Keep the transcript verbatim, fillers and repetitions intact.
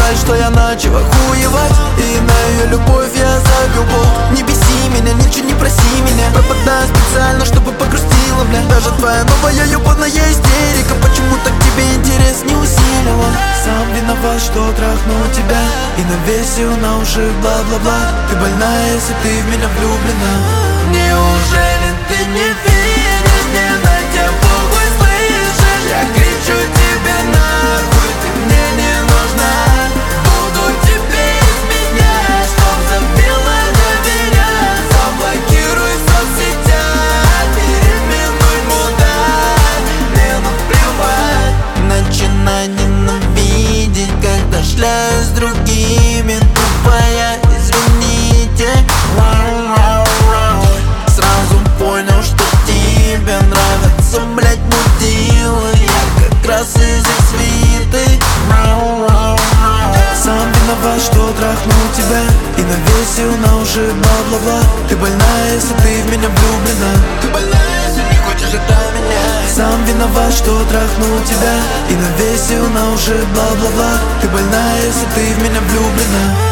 виноват, что я начал охуевать, и на ее любовь я забил болт. Не беси меня, ничего не проси меня, пропадаю специально, чтобы погрустила, бля. Даже твоя новая ёбаная истерика почему-то к тебе интерес не усилила. Сам виноват, что трахнул тебя и навесил на уши бла-бла-бла. Ты больная, если ты в меня влюблена. Неужели ты не видишь, мне на тебя похуй, слышишь? Я кричу тебе нахуй, ты мне не нужна. Буду тебе изменять, чтоб забила доверять. Заблокируй в соцсетях, переименуй мудак, мне наплевать. Начинай ненавидеть, когда шляюсь с другими. Тупая, извините. Сразу понял, что тебе нравится, блять, мудила. Я как раз из их свиты. Сам виноват, что трахнул тебя и навесил на уши бла-бла-бла. Ты больная, если ты в меня влюблена. Ты больная, если не хочешь от меня. Сам виноват, что трахнул тебя и навесил на уши бла-бла-бла. Ты больная, если ты в меня влюблена.